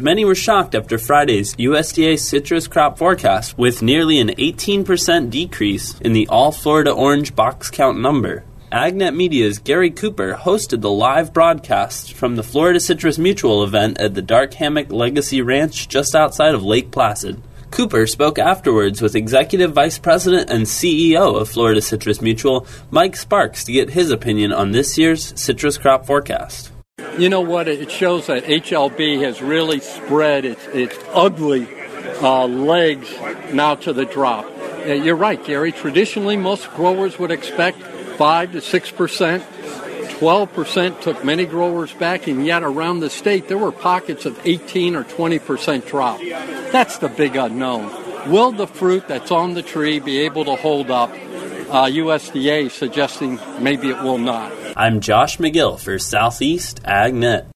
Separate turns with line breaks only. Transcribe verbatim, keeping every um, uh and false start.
many were shocked after Friday's U S D A citrus crop forecast with nearly an eighteen percent decrease in the all-Florida orange box count number. AgNet Media's Gary Cooper hosted the live broadcast from the Florida Citrus Mutual event at the Dark Hammock Legacy Ranch just outside of Lake Placid. Cooper spoke afterwards with Executive Vice President and C E O of Florida Citrus Mutual, Mike Sparks, to get his opinion on this year's citrus crop forecast.
You know what? It shows that H L B has really spread its, its ugly uh, legs now to the drop. Uh, you're right, Gary. Traditionally, most growers would expect five to six percent. twelve percent took many growers back, and yet around the state there were pockets of eighteen or twenty percent drop. That's the big unknown. Will the fruit that's on the tree be able to hold up? Uh, U S D A suggesting maybe it will not.
I'm Josh McGill for Southeast AgNet.